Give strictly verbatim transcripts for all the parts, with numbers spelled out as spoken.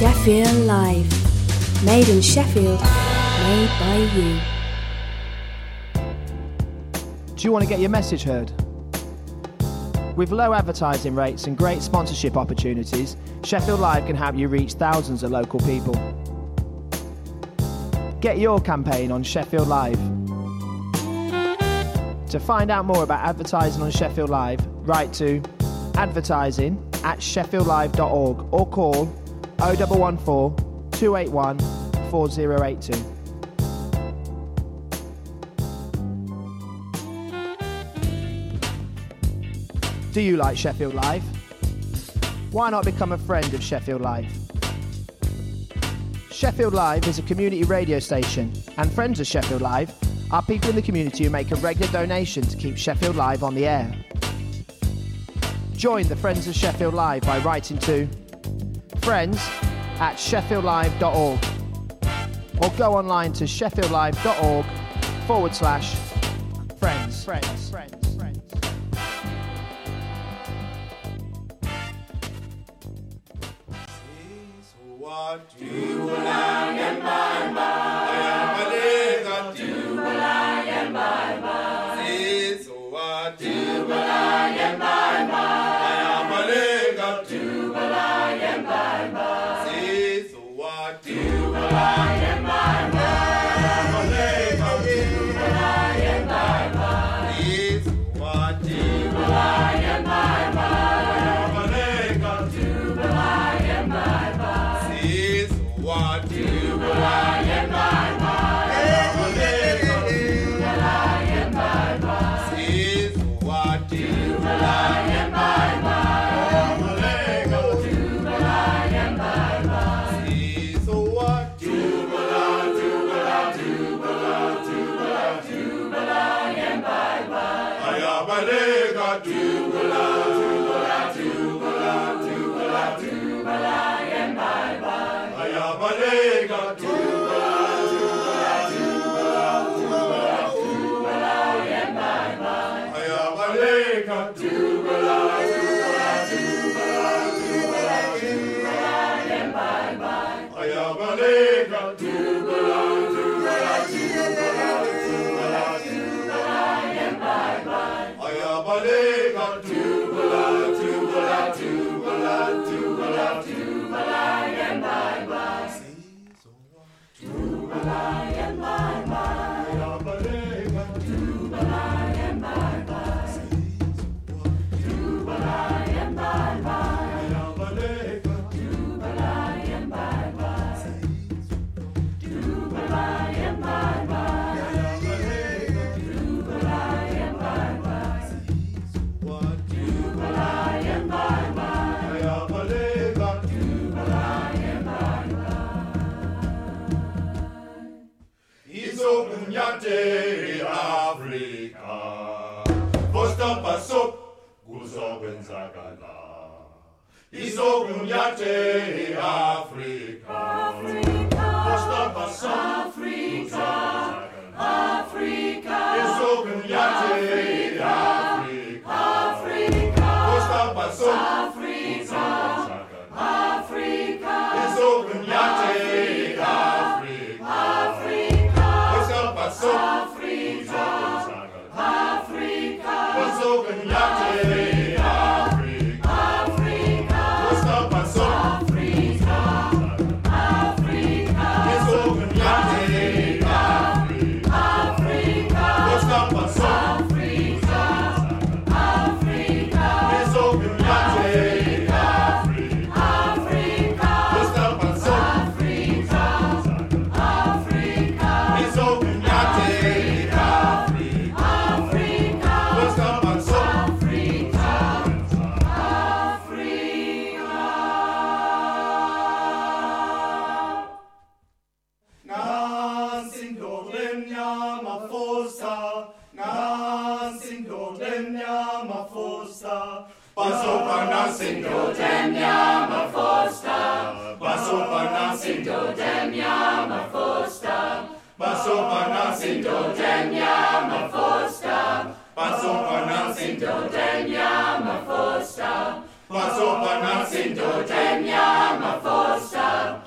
Sheffield Live. Made in Sheffield, made by you. Do you want to get your message heard? With low advertising rates and great sponsorship opportunities, Sheffield Live can help you reach thousands of local people. Get your campaign on Sheffield Live. To find out more about advertising on Sheffield Live, write to advertising at sheffield live dot org or call oh one one four, two eight one, four oh eight two. Do you like Sheffield Live? Why not become a friend of Sheffield Live? Sheffield Live is a community radio station, and friends of Sheffield Live are people in the community who make a regular donation to keep Sheffield Live on the air. Join the Friends of Sheffield Live by writing to friends at sheffield live dot org or go online to sheffield live dot org forward slash friends. Friends. Friends. Friends. Izogunyate Africa, Africa, Africa, Africa, Izogunyate Africa, Africa, Africa, Africa, Izogunyate Africa, Africa, Africa, Africa, Izogunyate. Paso pa na sinto tenya ma fosta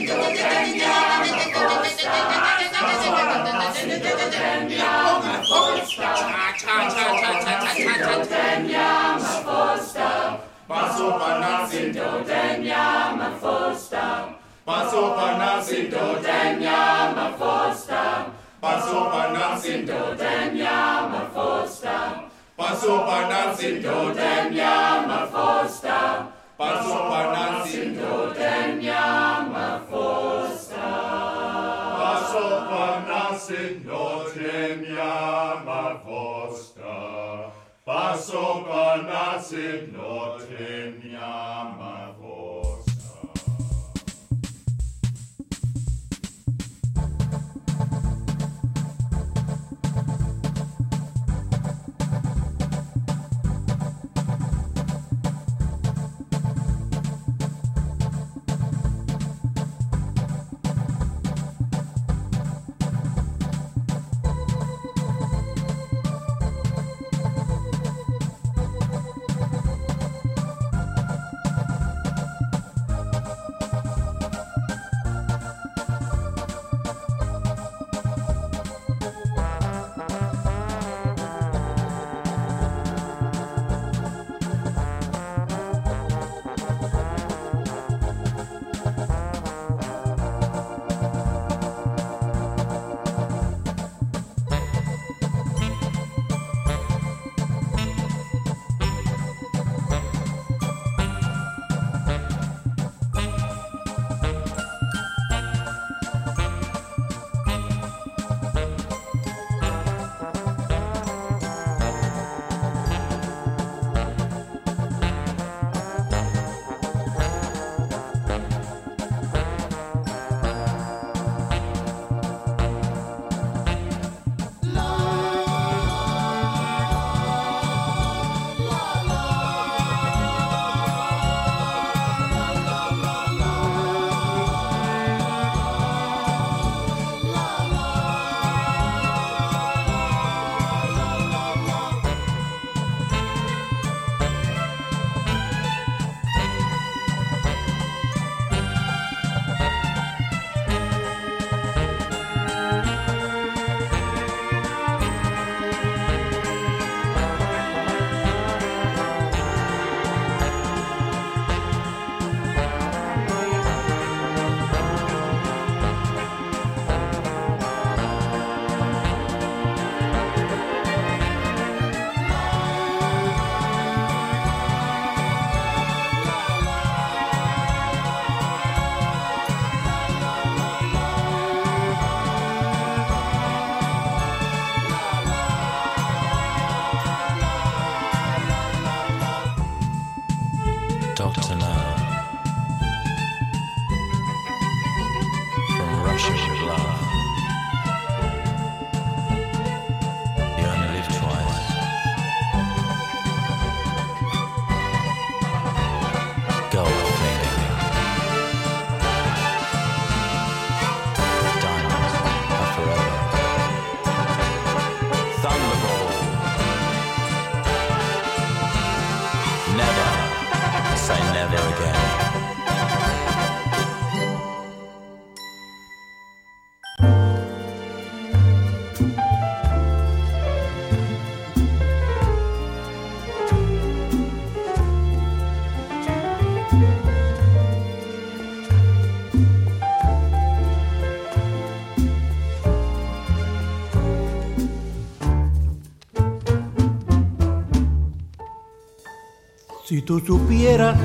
Si tú supieras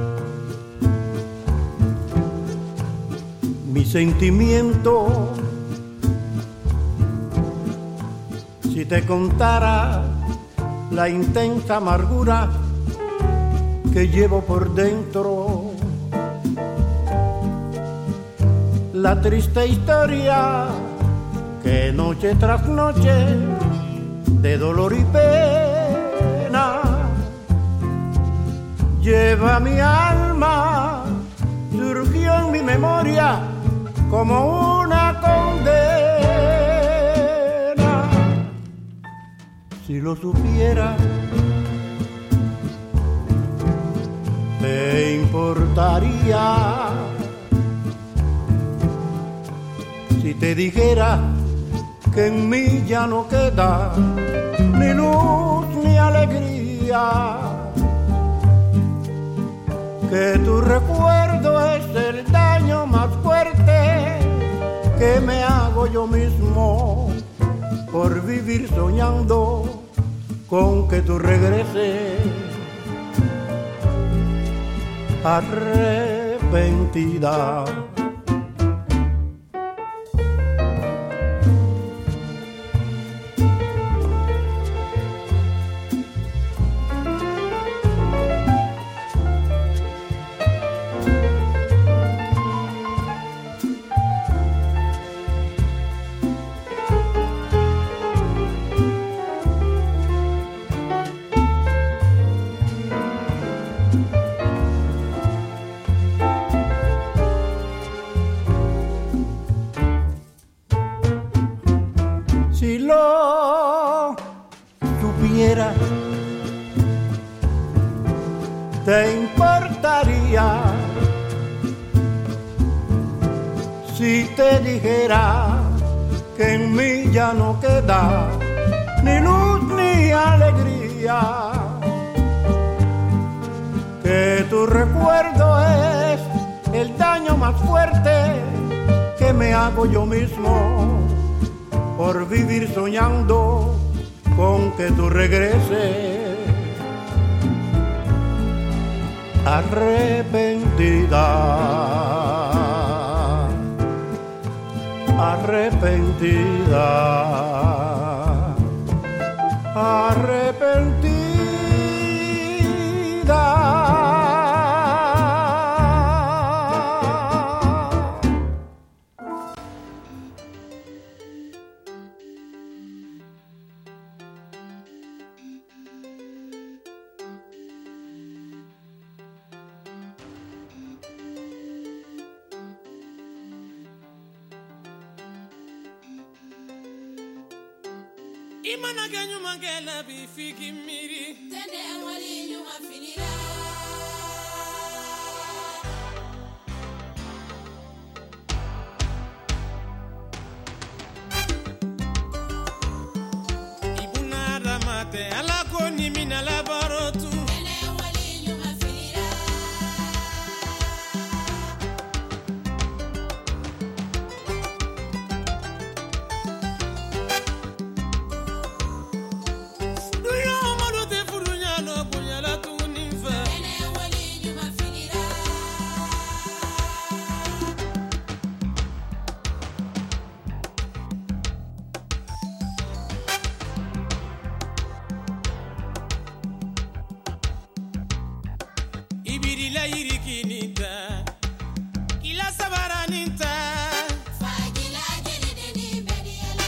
mi sentimiento, si te contara la intensa amargura que llevo por dentro, la triste historia que noche tras noche de dolor y pena lleva mi alma, surgió en mi memoria como una condena. Si lo supiera, te importaría Si te dijera que en mí ya no queda ni luz ni alegría, que tu recuerdo es el daño más fuerte que me hago yo mismo por vivir soñando con que tú regreses arrepentida. Si lo supiera, te importaría si te dijera que en mí ya no queda ni luz ni alegría, que tu recuerdo es el daño más fuerte que me hago yo mismo por vivir soñando con que tú regreses arrepentida, arrepentida, arrepentida. Imana ganyu mangela bi fiki miri tene wali nyuma finira Ibuna ramate ala ko ni mina la barotu tene wali nyuma finira Ibirila yirikinita ila sabaranita fagila gelideni bediele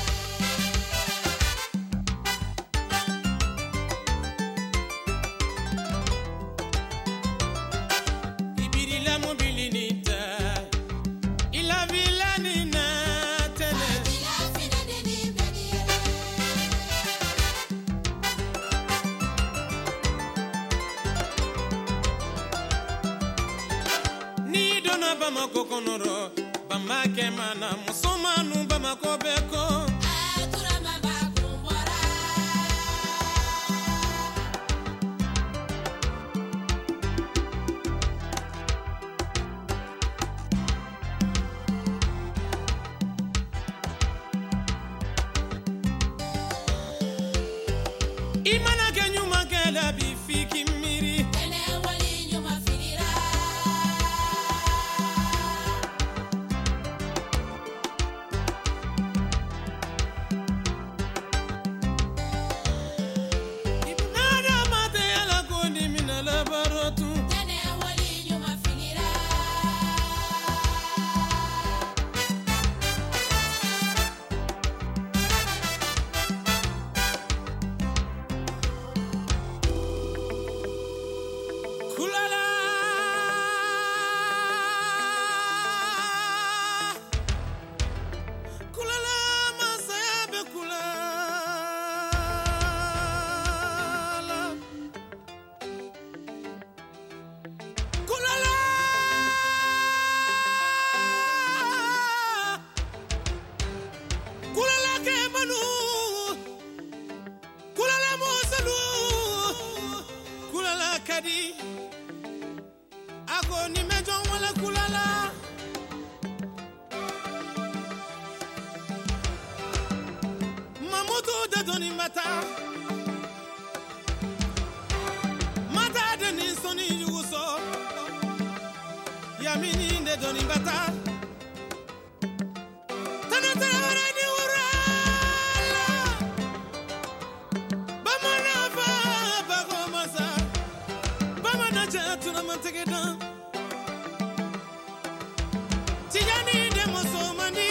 Ibirila mobilinita ila vilanina tele fagila finadeni bediele Bamako konoro bamake mana musomanu bamako beko atura mabako bora Imana ganyu mangela bi fiki miri tene wali nyuma finira kadi ako ni mejo wala kulala mamutu de doni mata mata de ni soni yuso yamini de doni mata tanata ora ni ura bamana ba ba komasa bamana jatuna mantegeda tijani de mosomani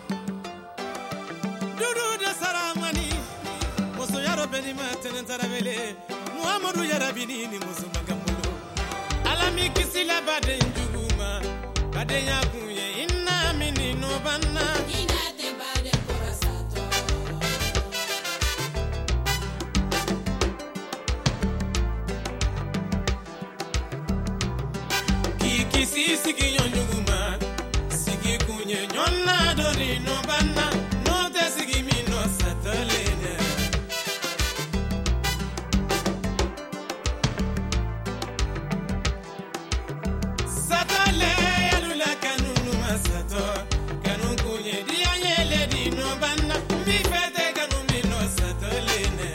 dudu de saramani moso yaro beni matene taravele muhammadu yarabini ni moso magambulo alami kisila bade njuguma bade yakuye inna mini no banna ina te bade corasato kiki sisi kinyonyuguma sigi kunye nyonna dori no banna no te sigi mino satalene satale yalula kanunu masato kanu kunye dia yele di no banna mi fete kanu mino satalene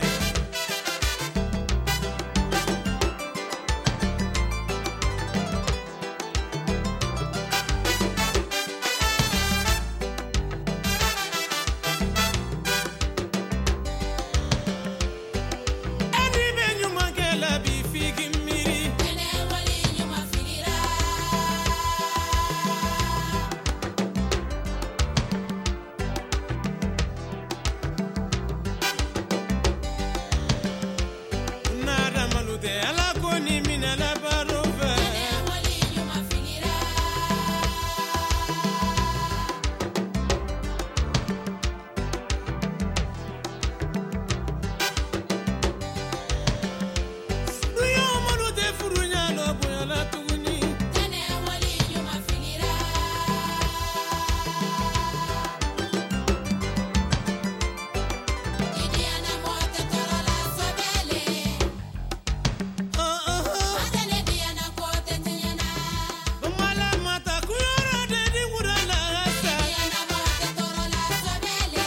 eni benyu mangela bi figi miri ene wali nyuma finira nada malute ala koni mina la barova ene wali nyuma finira duyo malute furunya lo boya la tuguni ene wali nyuma finira idiana mote torola sobele ah ah adele diana kote tiana bamala mata kuyoro de di wurala asa idiana mote torola sobele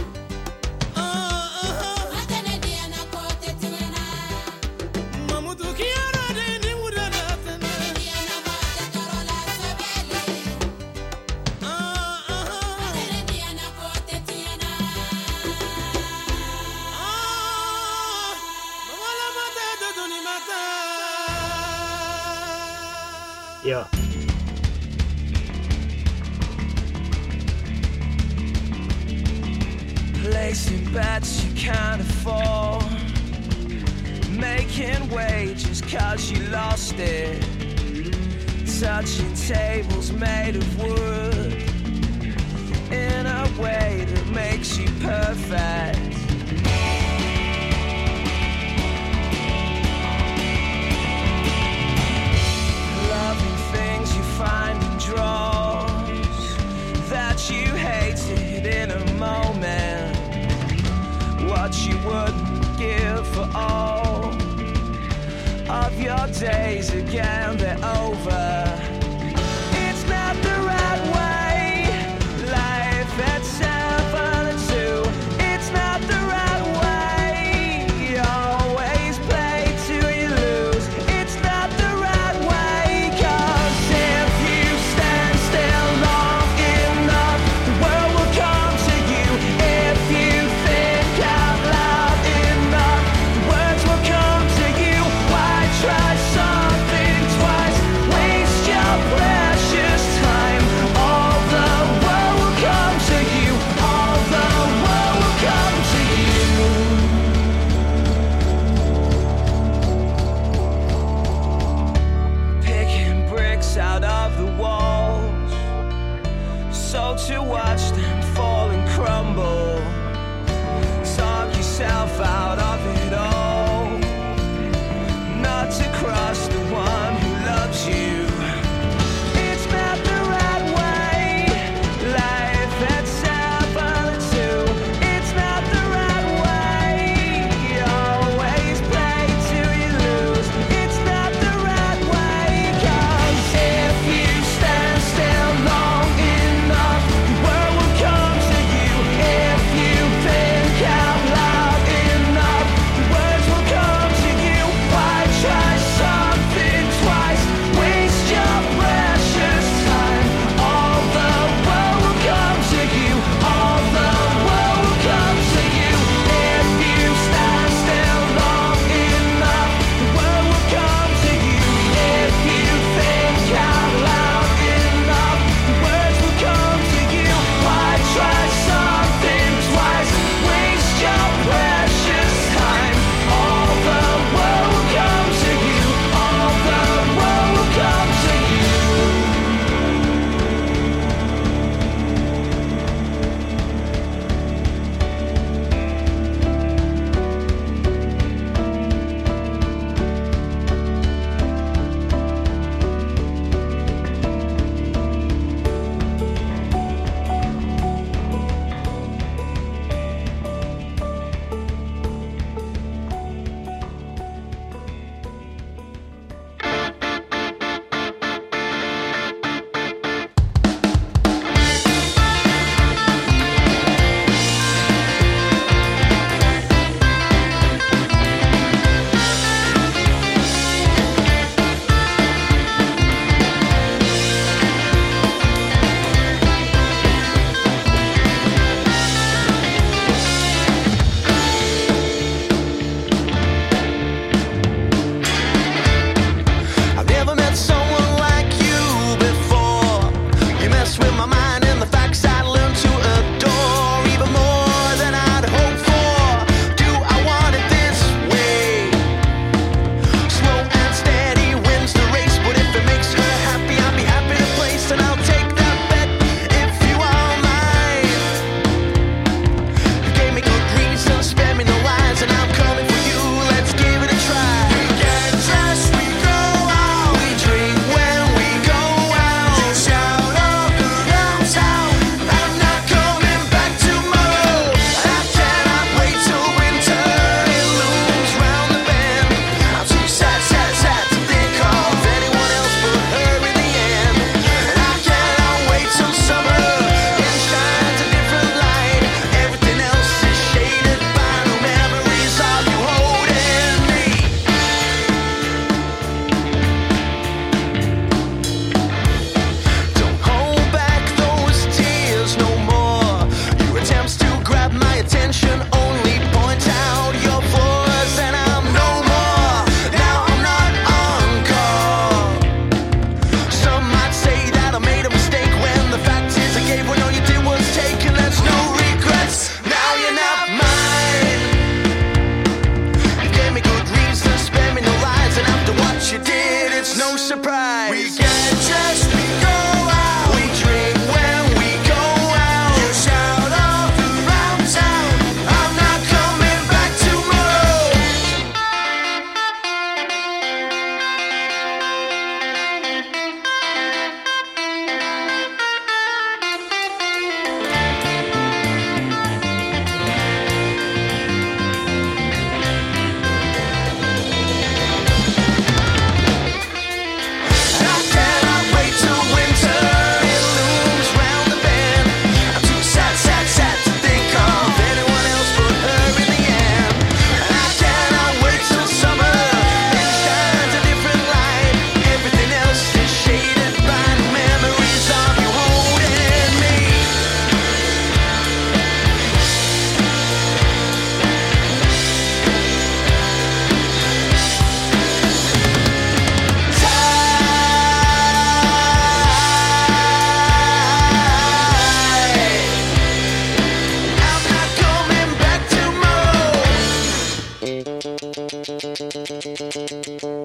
ah ah adele diana kote tiana mamudu kiyoro de di wurala tana idiana mote torola sobele ah ah adele diana kote tiana ah bamala mata de doni mata Yeah. Placing bets you can't afford, making wages cause you lost it, touching tables made of wood in a way that makes you perfect. Loving things you find in drawers that you hated in a moment, what you wouldn't give for all of your days again, they're over. It's not the right way, life at seven and two. It's not the right way, you always play till you lose. It's not the right way, 'cause if you stand still long enough, the world will come to you. If you think out loud enough, the words will come to you. Why try something twice? Waste your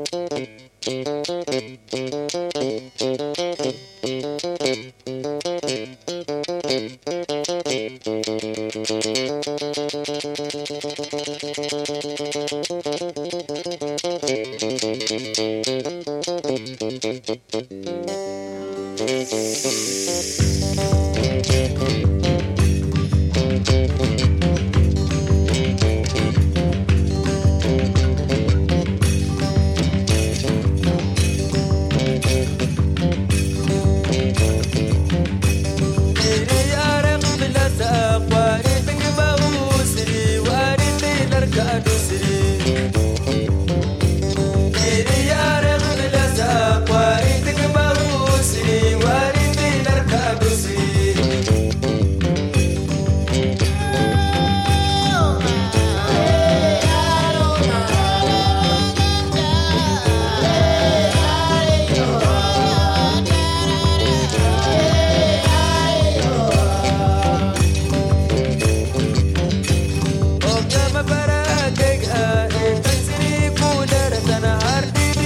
Ogama para kega, tensiri kudara tanah ardi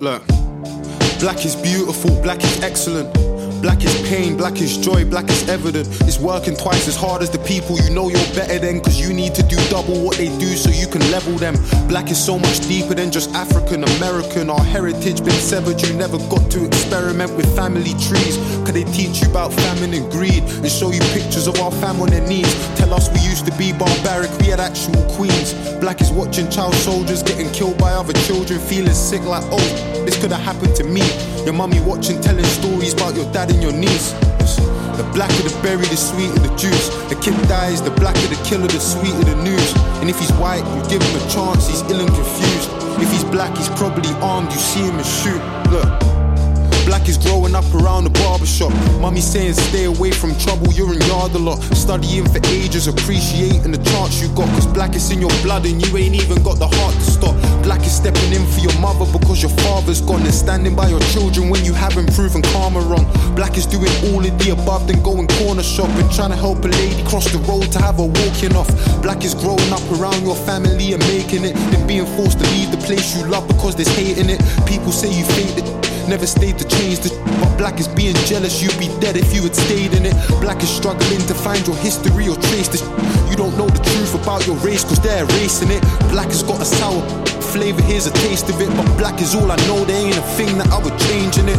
Look, black is beautiful, black is excellent. Black is pain, black is joy, black is evident. It's working twice as hard as the people you know you're better than, cause you need to do double what they do so you can level them. Black is so much deeper than just African American. Our heritage been severed, you never got to experiment with family trees. Cause they teach you about famine and greed and show you pictures of our fam on their knees. Tell us we used to be barbaric, we had actual queens. Black is watching child soldiers getting killed by other children, feeling sick like, oh, this could have happened to me. Your mummy watching, telling stories about your dad and your niece. The blacker the berry, the sweeter the juice. The kid dies, the blacker the killer, the sweeter the news. And if he's white, you give him a chance, he's ill and confused. If he's black, he's probably armed, you see him and shoot. Look, black is growing up around the barbershop. Mummy saying stay away from trouble, you're in yard a lot. Studying for ages, appreciating the chance you got. Cause black is in your blood and you ain't even got the heart to stop. Black is stepping in for your mother because your father's gone, and standing by your children when you haven't proven karma wrong. Black is doing all of the above, then going corner shopping, trying to help a lady cross the road to have her walking off. Black is growing up around your family and making it, then being forced to leave the place you love because there's hate in it. People say you faked it, never stayed to change the, but black is being jealous, you'd be dead if you had stayed in it. Black is struggling to find your history or trace the, you don't know the truth about your race cause they're erasing it. Black has got a sour flavor, here's a taste of it, but black is all I know, there ain't a thing that I would change in it.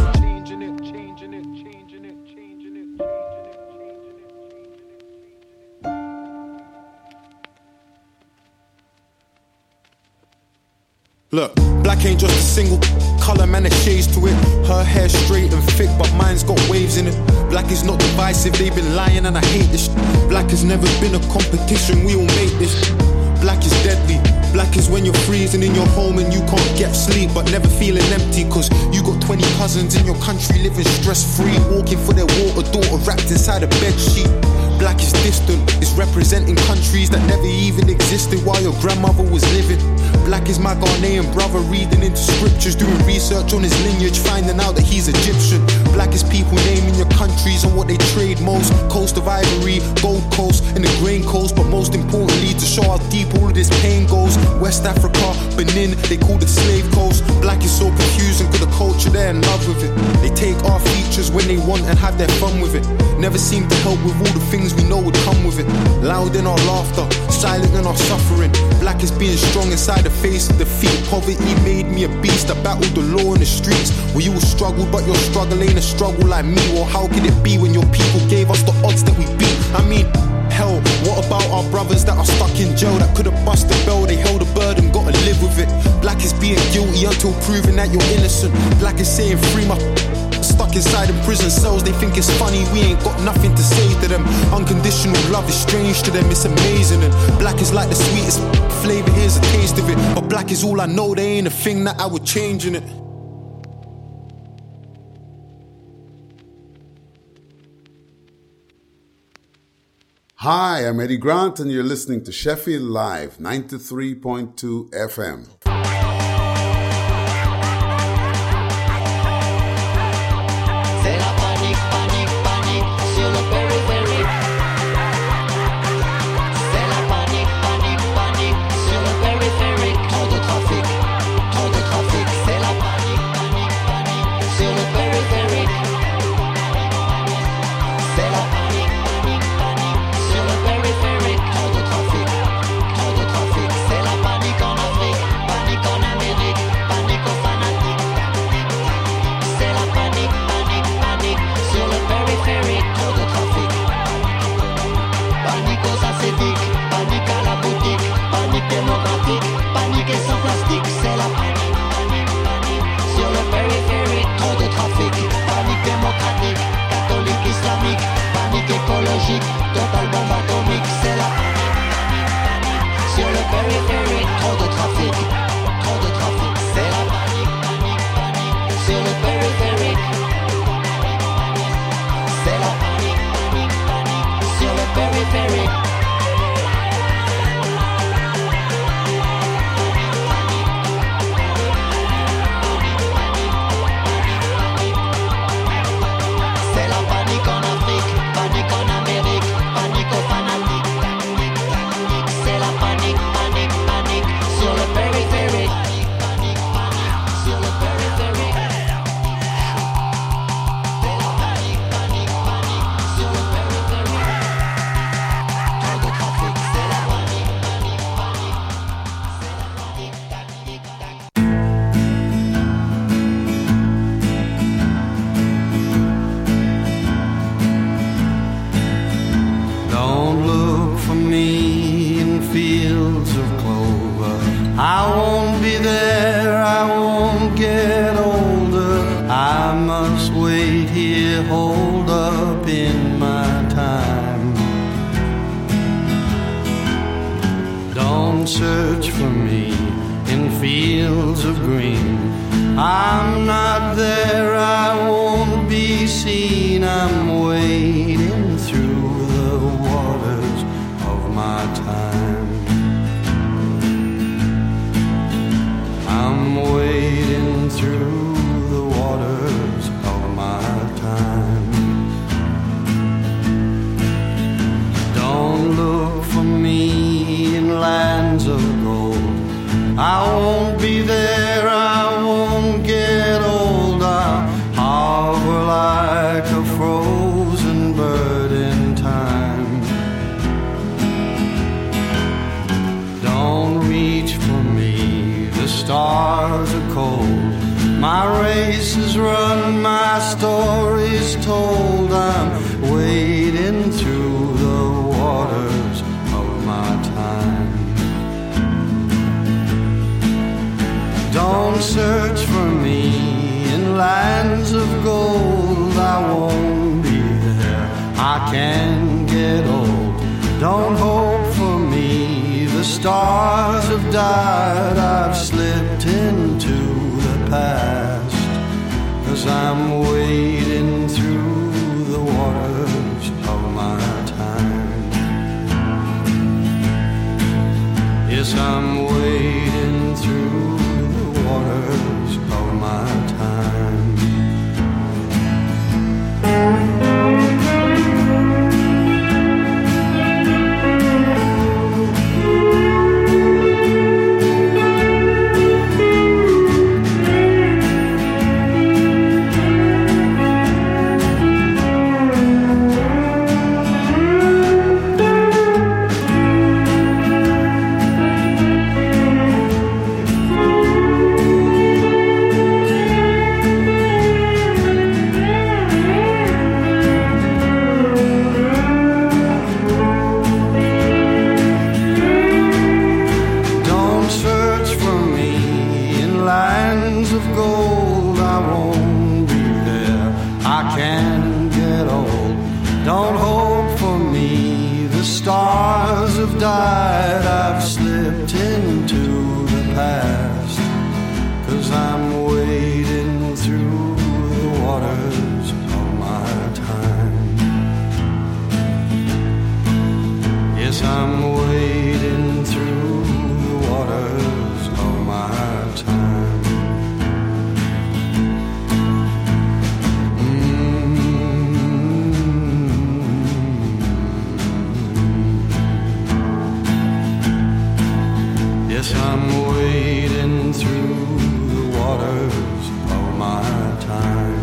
Look, black ain't just a single colour, man, there's shades to it. Her hair straight and thick, but mine's got waves in it. Black is not divisive, they've been lying and I hate this. Black has never been a competition, we all make this. Black is deadly. Black is when you're freezing in your home and you can't get sleep, but never feeling empty cause you got twenty cousins in your country living stress-free, walking for their water, daughter wrapped inside a bed sheet. Black is distant, it's representing countries that never even existed while your grandmother was living. Black is my Ghanaian brother reading into scriptures, doing research on his lineage, finding out that he's Egyptian. Black is people naming your countries and what they trade most. Coast of Ivory, Gold Coast, and the Grain Coast, but most importantly to show how deep all of this pain goes. West Africa, Benin, they call it Slave Coast. Black is so confusing cause the culture they're in love with it. They take our features when they want and have their fun with it. Never seem to help with all the things we know would come with it. Loud in our laughter, silent in our suffering. Black is being strong inside the face of defeat. Poverty made me a beast, I battled the law in the streets. Well, you will struggle, but your struggle ain't a struggle like me. Well, how could it be when your people gave us the odds that we beat? I mean, hell, what about our brothers that are stuck in jail that could have bust the bell? They held a burden, gotta live with it. Black is being guilty until proven that you're innocent. Black is saying free my stuck inside in prison cells, they think it's funny, we ain't got nothing to say to them. Unconditional love is strange to them, it's amazing. And black is like the sweetest flavor, here's a taste of it. But black is all I know, there ain't a thing that I would change in it. Hi, I'm Eddie Grant and you're listening to Sheffield Live, ninety-three point two F M. Panique, panique, sur le périphérique, trop de trafic, trop de trafic, c'est la panique en Afrique. get holed up in my time. Don't search for me in fields of green. I'm not there, I won't be seen. I'm wading through the waters of my time. I'm wading through the waters of my time. Don't look for me in lands of gold. I won't be there, I won't get old. I'll hover like a frozen bird in time. Don't reach for me, the stars are cold. My race is run, my story's told. I'm wading through the waters of my time. Don't search for me in lands of gold. I won't be there, I can get old. Don't hope for me, the stars have died. I've slipped into the past, 'cause I'm wading through the waters of my time. Yes, I'm wading through waters of my time. Died, I've slipped into the past, 'cause I'm wading through the waters of my time. Yes, I'm wading through the waters of my time. Yes, I'm wading through the waters of my time.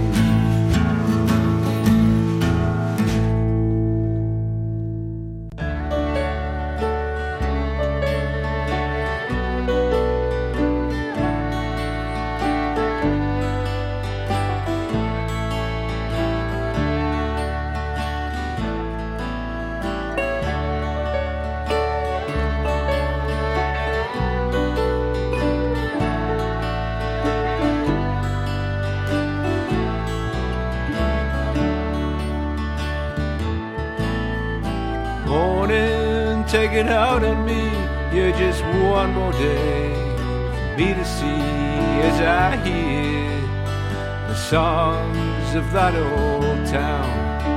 Taking out on me, you're just one more day for me to see as I hear the songs of that old town.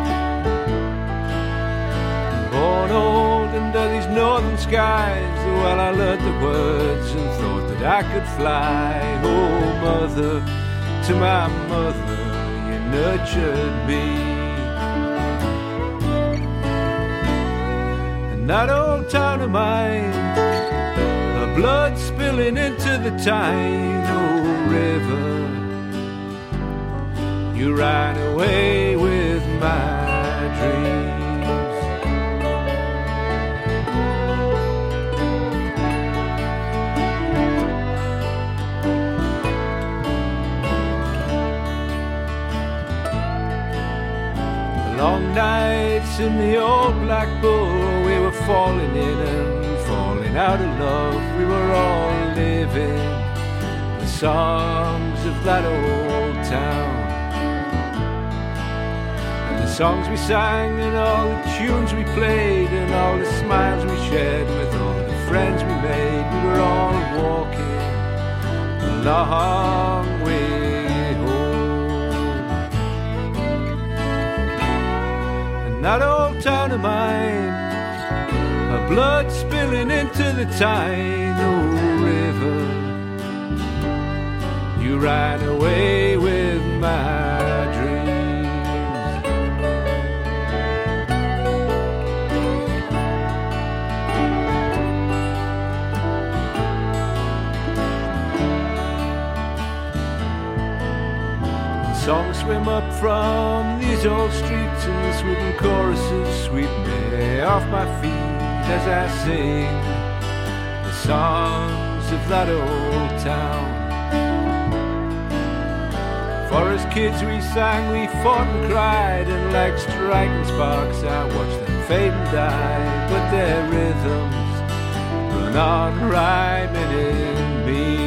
Born old under these northern skies, well I learned the words and thought that I could fly. Oh mother, to my mother, you nurtured me. That old town of mine, the blood spilling into the Tyne, oh river, you ran away with my dreams. The long nights in the old Black Bull, we were falling in and falling out of love. We were all living the songs of that old town. songs we sang and all the tunes we played and all the smiles we shared with all the friends we made. We were all walking a long way home. And that old town of mine, a blood spilling into the Tyne, oh river, you ran away with my dreams. Songs swim up from these old streets and this wooden choruses sweep me off my feet as I sing the songs of that old town. For as kids we sang, we fought and cried, and like striking sparks I watched them fade and die. But their rhythms run on rhyming in me.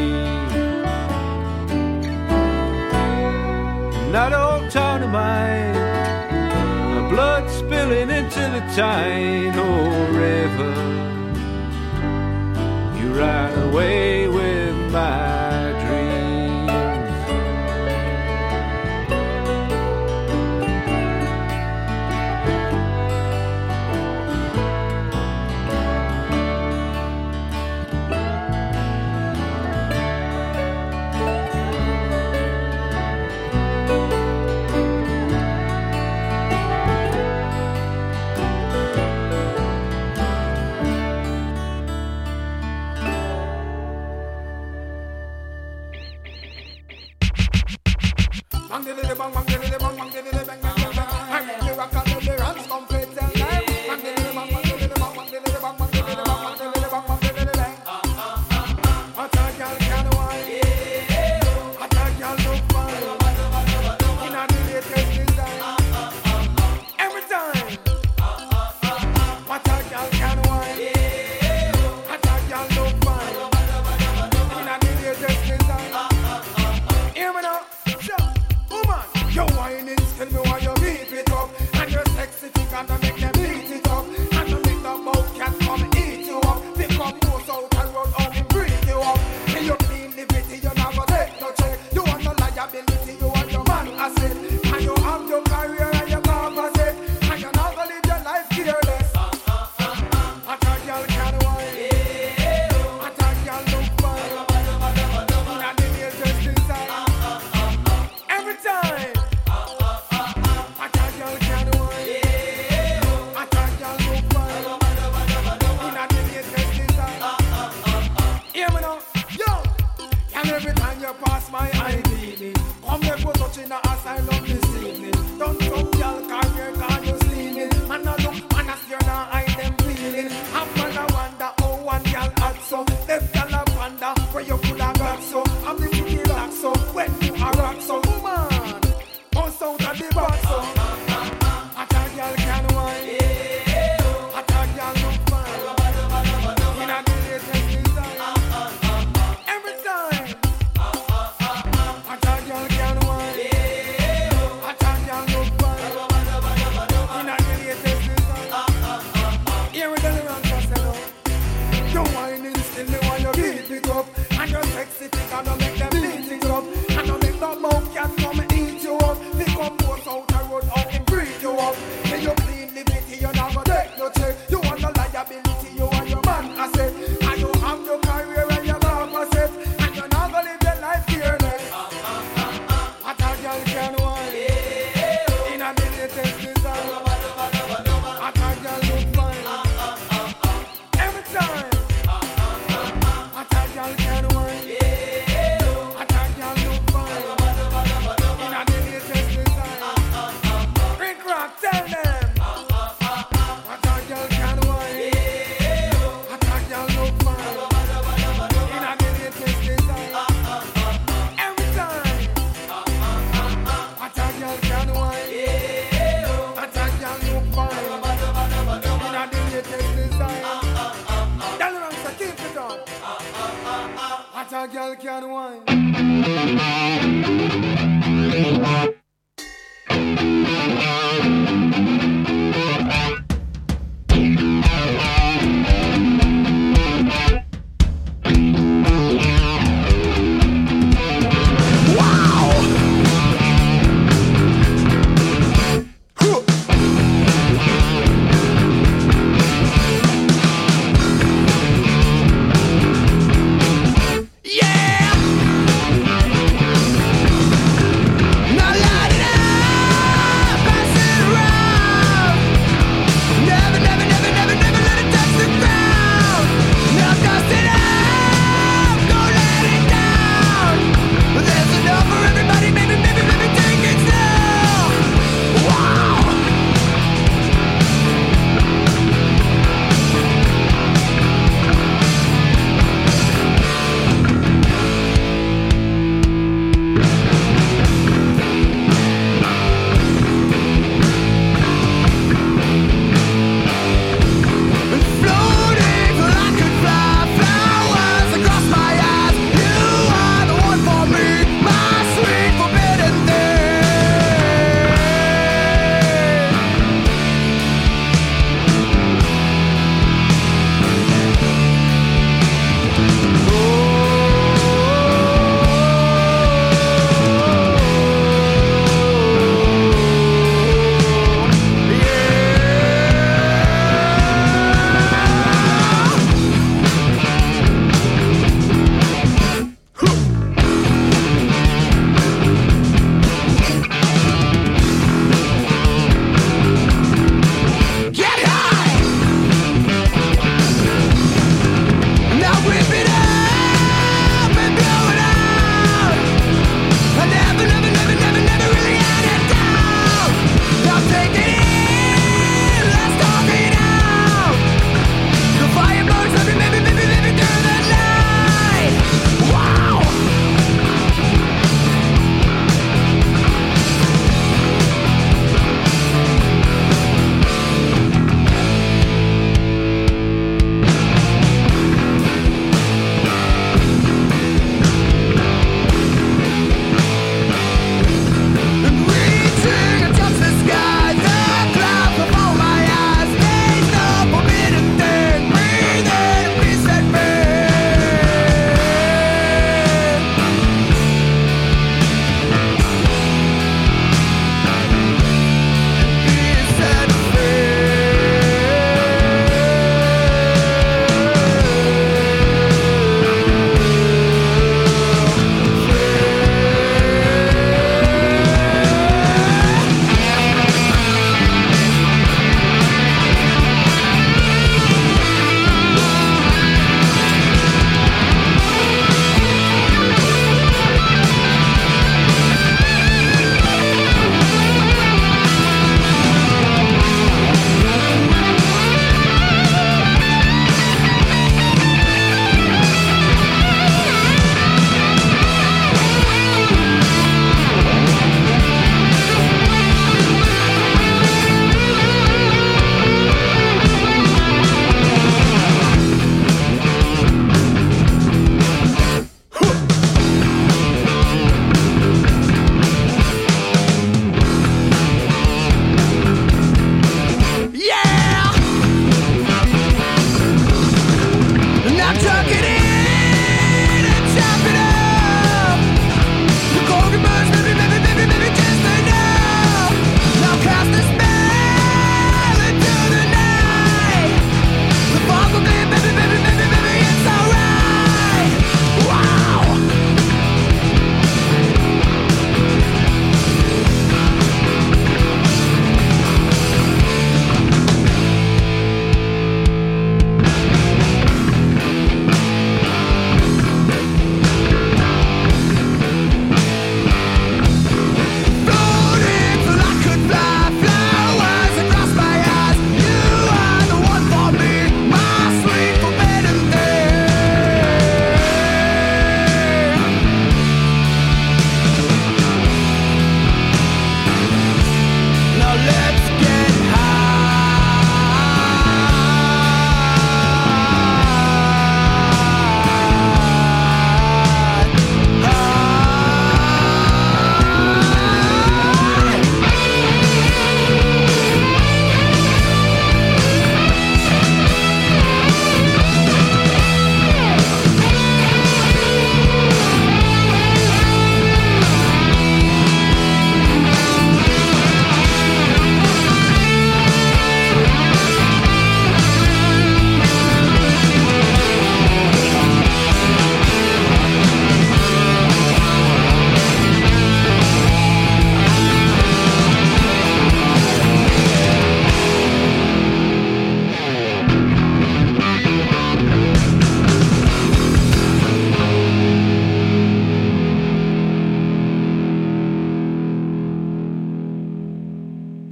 That old town of mine, the blood spilling into the Tyne, oh river, you ran away with my dreams. a girl can wine.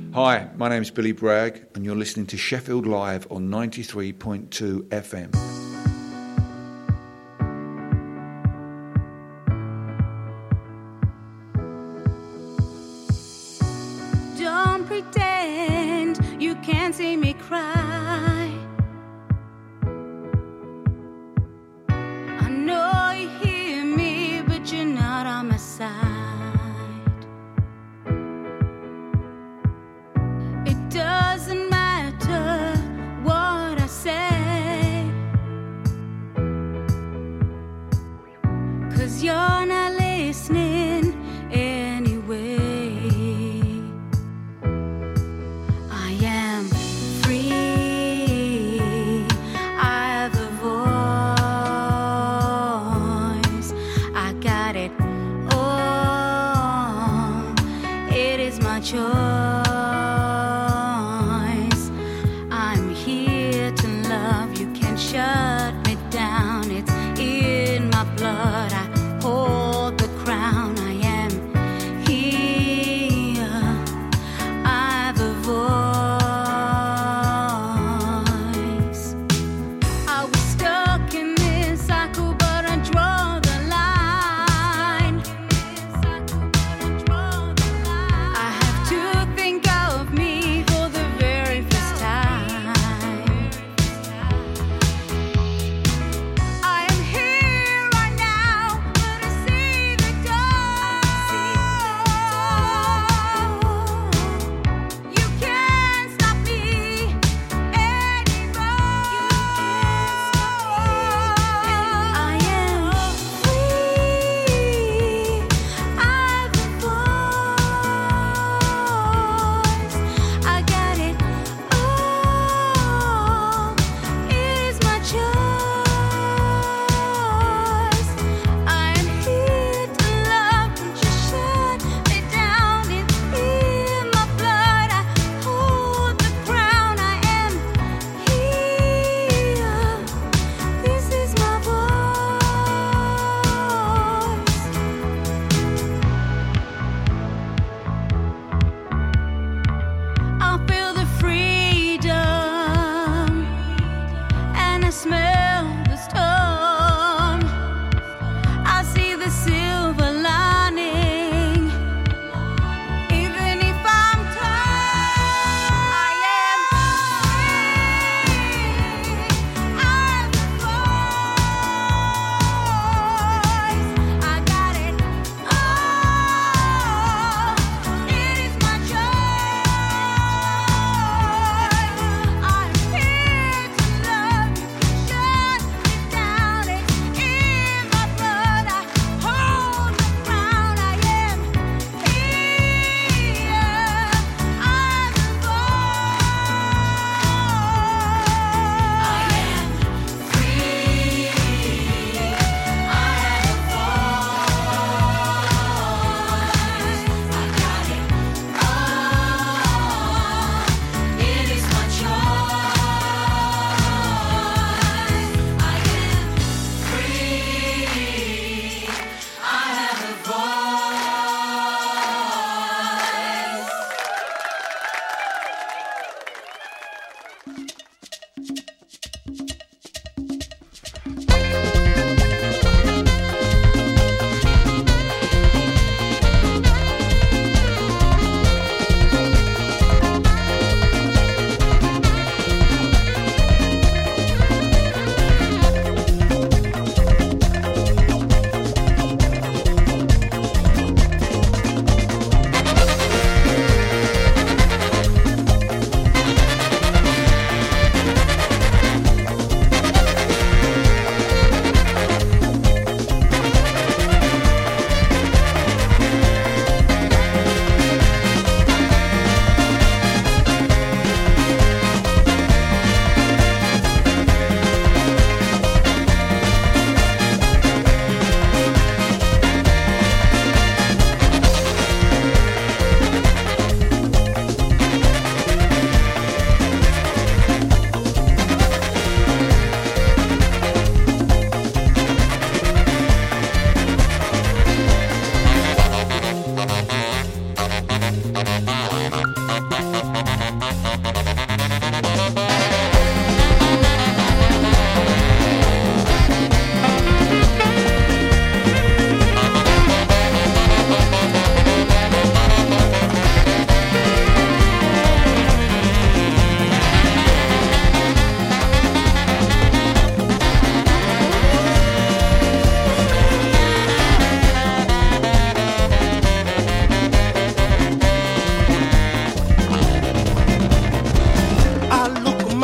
Hi, my name's Billy Bragg, and you're listening to Sheffield Live on ninety-three point two F M. Don't pretend you can't see me cry. I know you hear me, but you're not on my side. It doesn't matter what I say, 'cause you're not listening anyway. I am free, I have a voice, I got it all, it is my choice. I'm here to love, you can't shut me down, it's in my blood, I hold the crown. I am here, I have a voice. I was stuck in this cycle, but I draw the line. I have to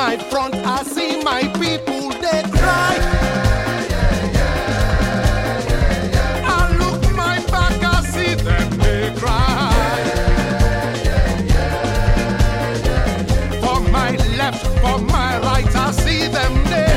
my front, I see my people, they cry. I look my back, I see them, they cry. For my left, for my right, I see them, they